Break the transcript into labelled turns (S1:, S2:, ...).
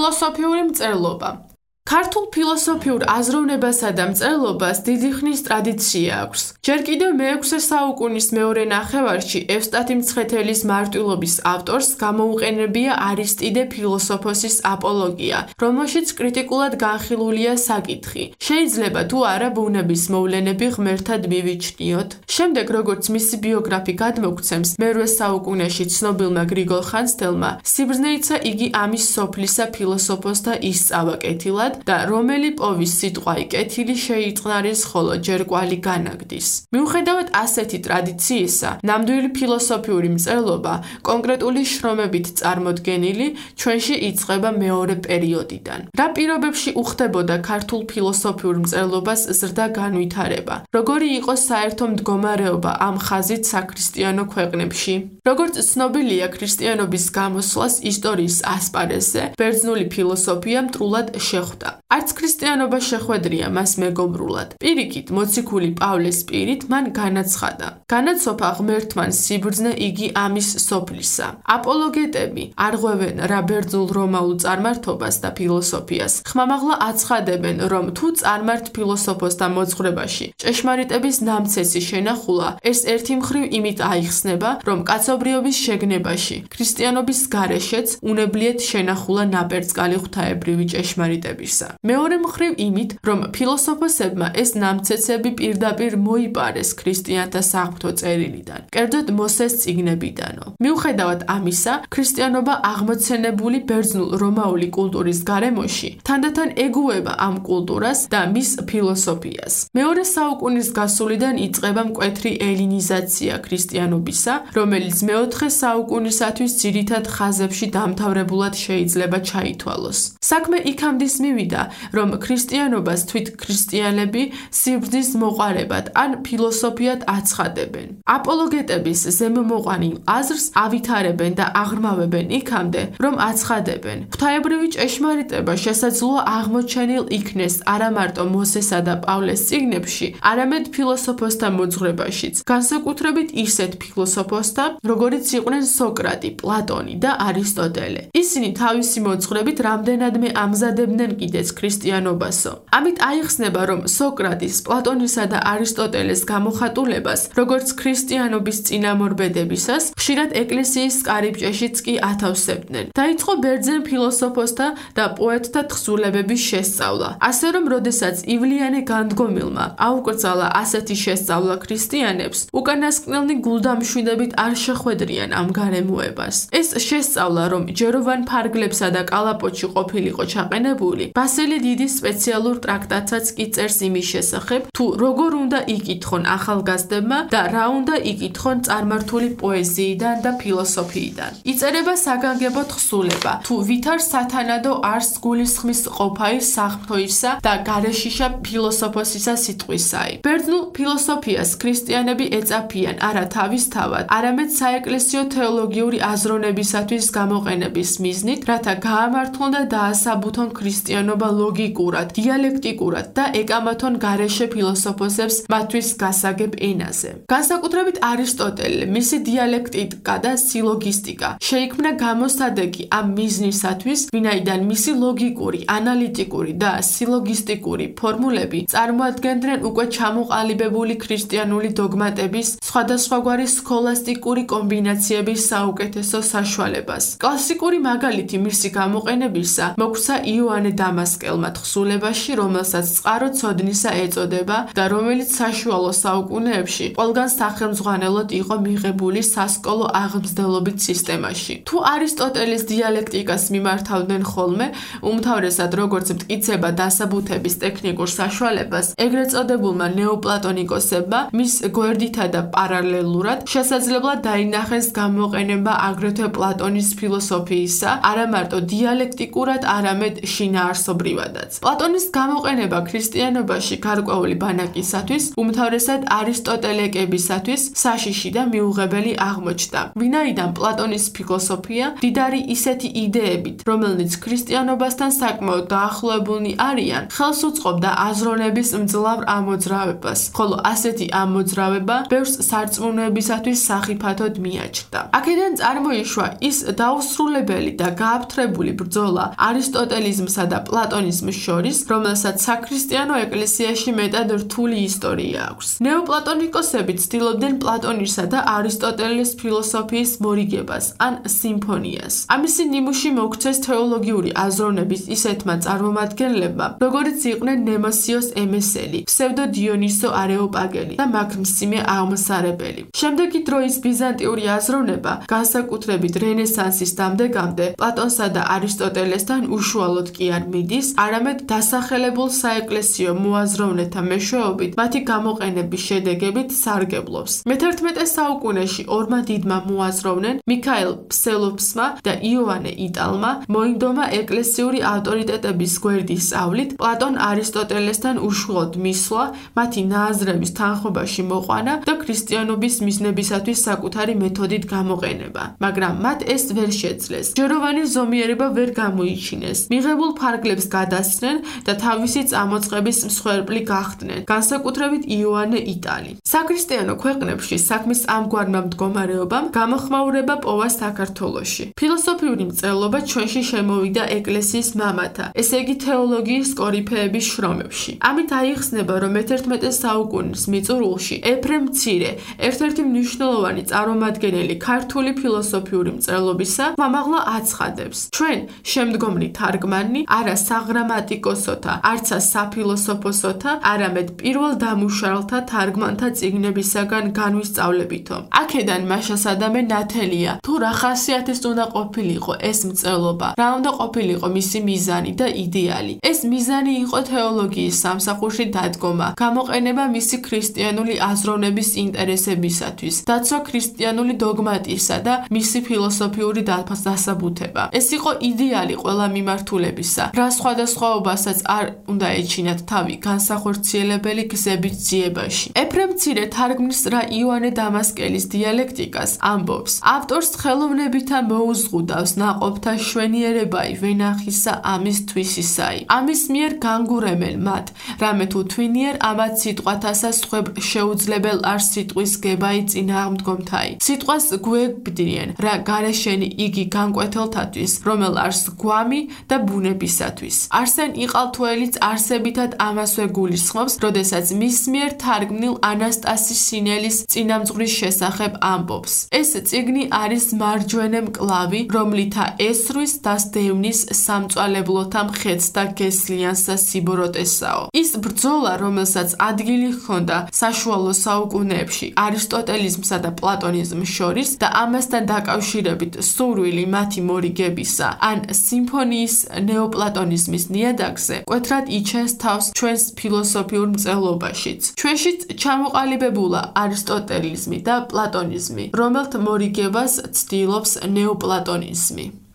S1: ფილოსოფიური მწერლობა. ქართულ ფილოსოფიურ აზროვნებასა და მწერლობას დიდი ხნის ტრადიცია აქვს. ჯერ კიდევ მე-6 საუკუნის მეორე ნახევარში ევსტათი მცხეთელის მარტვილობის ავტორს გამოუყენებია არისტიდე ფილოსოფოსის აპოლოგია, რომელშიც კრიტიკულად განხილულია საკითხი: შეიძლება თუ არა ბუნების მოვლენები ღმერთად მივიჩნიოთ? შემდეგ, როგორც მისი ბიოგრაფი გადმოგვცემს, მე-8 საუკუნეში ცნობილმა გრიგოლ ხანძთელმა სიბრძნეიცა იგი ამის სოფლისა ფილოსოფოსთა ისწავა კეთილად და რომელი პოვის სიტყვა კეთილი შეიწყნარის, ხოლო ჯერ კვალი განაგდის. მიუხედავად ასეთი ტრადიციისა, ნამდვილი ფილოსოფიური მწერლობა კონკრეტული შრომებით წარმოდგენილი ჩვენში იწყება მეორე პერიოდიდან. რა პირობებში უხდებოდა ქართულ ფილოსოფიურ მწერლობას ზრდა განვითარება? როგორი იყო საერთო მდგომარეობა ამ ხაზით საქრისტიანო ქვეყნებში? როგორც ცნობილია, ქრისტიანობის გამოსვლას ისტორიის ასპარეზზე ბერძნული ფილოსოფია მტრულად შეხვდა. არც ქრისტიანობა შეხვედრია მას მეგობრულად. პირიქით, მოციქული პავლეს პირით მან განაცხადა: განაცოფა ღმერთთან სიბრძნე იგი ამის სოფლისა. აპოლოგეტები არღვევენ რა ბერძნულ რომაულ წარმართობას და ფილოსოფიას. ხმამაღლა აცხადებენ, რომ თუ წარმართ ფილოსოფოსთა მოძღვრებაში ჭეშმარიტების ნამცეცი შენახულა, ეს ერთი მხრივ იმით აიხსნება, რომ კაცობრიობის შეგნებაში, ქრისტიანობის გარეშეც უნებლიეთ შენახულა ნაპერწკალი ღვთაებრივი ჭეშმარიტებისა. მეორე მხრივ იმით, რომ ფილოსოფოსებმა ეს ნამცეცები პირდაპირ მოიპარეს ქრისტიანთა საღვთო წერილიდან, კერძოდ მოსეს წიგნებიდანო. მიუხედავად ამისა, ქრისტიანობა აღმოცენებული ბერძნულ-რომაული კულტურის გარემოში თანდათან ეგუება ამ კულტურას და მის ფილოსოფიას. მეორე საუკუნის გასულიდან იწყება მკვეთრი ელინიზაცია ქრისტიანობისა, რომელიც მეოთხე საუკუნისათვის ძირითად ხაზებში დამთავრებულად შეიძლება ჩაითვალოს. საქმე იქამდის მივიდა, რომ ქრისტიანობას თვით ქრისტიანები სიბრძნის მოყარებად ან ფილოსოფიად აცხადებენ. აპოლოგეტების ზემომოყვანილ აზრს ავითარებენ და აღრმავებენ იქამდე, რომ აცხადებენ: ღვთაებრივი ჭეშმარიტება შესაძლოა აღმოჩენილ იქნეს არა მარტო მოსესა და პავლეს წიგნებში, არამედ ფილოსოფოსთა მოძღვრებაშიც, განსაკუთრებით ისეთ ფილოსოფოსთა, როგორიც იყვნენ სოკრატი, პლატონი და არისტოტელე. ისინი თავისი მოძღვრებით რამდენადმე ამზადებდნენ კიდეც ქრისტიანობასო. ამით აიხსნება, რომ სოკრატის, პლატონისა და არისტოტელეს გამოხატულებას, როგორც ქრისტიანობის წინამორბედებისას, ხშირად ეკლესიის კარიბჭეშიც კი ათავსებდნენ. დაიწყო ბერძენ ფილოსოფოსთა და პოეტთა თხზულებების შესწავლა, ასე რომ როდესაც ივლიანე განდგომილმა აუკრძალა ასეთი შესწავლა ქრისტიანებს, უკანასკნელნი გულდამშვიდებით არ შეხვედრიან ამ გარემოებას. ეს შესწავლა, რომ ჯეროვან ფარგლებსა და კალაპოტში ყოფილიყო ჩაყენებული, ბასილი დიდის სპეციალურ ტრაქტატსაც კი წერს იმის შესახებ, თუ როგორ უნდა იკითხონ ახალგაზრდებმა და რა უნდა იკითხონ წარმართული პოეზიიდან და ფილოსოფიიდან. იწერება საგანგებო თხზულება, თუ ვითარ სათანადო არს გულისხმის ყოფაი საღვთოისა და გარეშიშა ფილოსოფოსისა სიტყვისაი. ბერძნულ ფილოსოფიას ქრისტიანები ეწაფიან არა თავისთავად, არამედ საეკლესიო თეოლოგიური აზროვნებისათვის გამოყენების მიზნით, რათა გაამართლონ და დაასაბუთონ ქრისტიანობა ლოგიკურად, დიალექტიკურად და ეკამათონ გარეშე ფილოსოფოსებს მათთვის გასაგებ ენაზე. განსაკუთრებით არისტოტელე, მისი დიალექტიკა და სილოგისტიკა შეიქმნა გამოსადეგი ამ მიზნისათვის, ვინაიდან მისი ლოგიკური, ანალიტიკური და სილოგისტიკური ფორმულები წარმოადგენდნენ უკვე ჩამოყალიბებული ქრისტიანული დოგმატების სხვადასხვაგვარი სქოლასტიკური კომბინაციების საუკეთესო საშუალებას. კლასიკური მაგალითი მისი გამოყენებისა მოგვცა იოანე დამასკელმა თხზულებაში, რომელსაც წყარო ცოდნისა ეწოდება და რომელიც საშუალო საუკუნეებში ყველგან სახელმძღვანელოდ იყო მიღებული სასკოლო აღმზრდელობით სისტემაში. თუ არისტოტელის დიალექტიკას მიმართავდნენ ხოლმე, უმთავრესად როგორც მტკიცება დასაბუთების ტექნიკურ საშუალებას, ეგრეთ წოდებულმა ნეოპლატონიკოსებმა მის გვერდითა და პარალელურად შესაძლებლად დაინახეს გამოყენება აგრეთვე პლატონის ფილოსოფიისა, არა მარტო დიალექტიკურად, არამედ შინაარსო მასობრივადაც. პლატონის გამოყენება ქრისტიანობაში გარკვეული ბანაკისათვის, უმთავრესად არისტოტელეკებისათვის საშიში და მიუღებელი აღმოჩნდა. ვინაიდან პლატონის ფილოსოფია მდიდარი ისეთი იდეებით, რომელნიც ქრისტიანობასთან საკმაოდ დაახლოებულნი არიან, ხელს უწყობდა აზროვნების მძლავრ ამოძრავებას, ხოლო ასეთი ამოძრავება ბევრს სარწმუნოებისათვის სახიფათოდ მიაჩნდა. აქედან წარმოიშვა ის დაუსრულებელი და გააფთრებული ბრძოლა არისტოტელიზმსა და პლატონიზმის შორის, რომელსაც საქრისტიანო ეკლესიაში მეტად რთული ისტორია აქვს. ნეოპლატონიკოსები ცდილობდნენ პლატონისა და არისტოტელის ფილოსოფიის მორიგებას ან სიმფონიას. ამისი ნიმუში მოგვცეს თეოლოგიური აზროვნების ისეთმა წარმომადგენლებმა, როგორიც იყვნენ ნემოსიოს ემესელი, ფსევდო დიონისო არეოპაგელი და მაქრმსიმე აღმსარებელი. შემდეგი დროის ბიზანტიური აზროვნება, განსაკუთრებით რენესანსის დამდეგამდე, პლატონსა და არისტოტელესთან უშუალოდ კი არ მიდის, არამედ დასახელებულ საეკლესიო მოაზროვნეთა მეშვეობით მათი გამოყენების შედეგებით სარგებლობს. მე-11 საუკუნეში ორმა დიდმა მოაზროვნენ, მიქაელ ფსელოფსმა და იოანე იტალმა, მოინდომა ეკლესიური ავტორიტეტების გვერდის სწავლით პლატონ არისტოტელესთან უშუალოდ მისვლა, მათი ნააზრების თანხმობაში მოყვანა და ქრისტიანობის მიზნებისათვის საკუთარი მეთოდით გამოყენება. მაგრამ მათ ეს ვერ შეძლეს. ჯეროვანი ზომიერება ვერ გამოიჩინეს. მიღებულ ფარგლებს გადასცნენ და თავისი წამოწყების მსხვერპლი გახდნენ, განსაკუთრებით იოანე იტალი. საქრისტიანო ქვეყნებში საქმის ამგვარმა მდგომარეობამ გამოხმაურება პოვა საქართველოში. ფილოსოფიური მწერლობა ჩვენში შემოვიდა ეკლესიის მამათა, ესე იგი თეოლოგიის კორიფეების შრომებში. ამით აიხსნება, რომ მე-11 საუკუნის მიწურულში ეფრემ მცირე, ერთ-ერთი მნიშვნელოვანი წარმომადგენელი ქართული ფილოსოფიური მწერლობისა, მამაღლა აცხადებს: ჩვენ, შემდგომი თარგმანი, არა საგრამატიკოსოთა, არცა საფილოსოფოსოთა, არამედ პირველ დამუშავებელთა თარგმანთა წიგნებისაგან განვისწავლებითო. აქედან მაშასადამე ნათელია, თუ რა ხასიათის უნდა ყოფილიყო ეს მწერლობა, რა უნდა ყოფილიყო მისი მიზანი და იდეალი. ეს მიზანი იყო თეოლოგიის სამსახურში დადგომა, გამოყენება მისი ქრისტიანული აზროვნების ინტერესებისათვის, დაცვა ქრისტიანული დოგმატისა და მისი ფილოსოფიური დასაბუთება. ეს იყო იდეალი ყველა მიმართულებისა, რა სხვადასხვაობასაც არ უნდა ეჩინათ თავი განსახორციელებელი გზების ძიებაში. ეფრემ მცირე თარგმნის რა იოანე დამასკელის დიალექტიკას, ამბობს: ავტორს ხელოვნებითა მოუზღუდავს ნაყოფთა შვენიერებაი ვენახისა ამის თვისისაი. ამის მიერ განგურემენ მათ, რამე თუ თვინიერ ამათ სიტყვათასა სხვებ შეუძლებელ არ სიტყვის გებაი წინააღმდგომთაი. სიტყვას გვეგბდიან, რა გარეშენი იგი განკვეთელთათვის, რომელ არს გვამი და ბუნებისათვის. არსენ იყალთუელიც არსებითად ამასვე გულისხმობს, როდესაც მის მიერ თარგმნილ ანასტასი სინელის წინამძღვრის შესახებ ამბობს. ეს წიგნი არის მარჯვენე მკლავი, რომლითა ესრვის დასდევნის სამწვალებლოთა მხედს და გესლიანსა სიბოროტესაო. ის ბრძოლა, რომელსაც ადგილი ჰქონდა საშუალო საუკუნეებში არისტოტელიზმსა და პლატონიზმს შორის და ამასთან დაკავშირებით სურვილი მათი მორიგებისა, ან სიმფონიის ნეოპლატონიზმის ნიადაგზე, მკვეთრად იჩენს თავს ჩვენს ფილოსოფიურ მწერლობაშიც. ჩვენშიც ჩამოყალიბებულა არისტოტელიზმი და პლატონიზმი, რომელთ მორიგებას ცდილობს ნეოპლატონიზმი.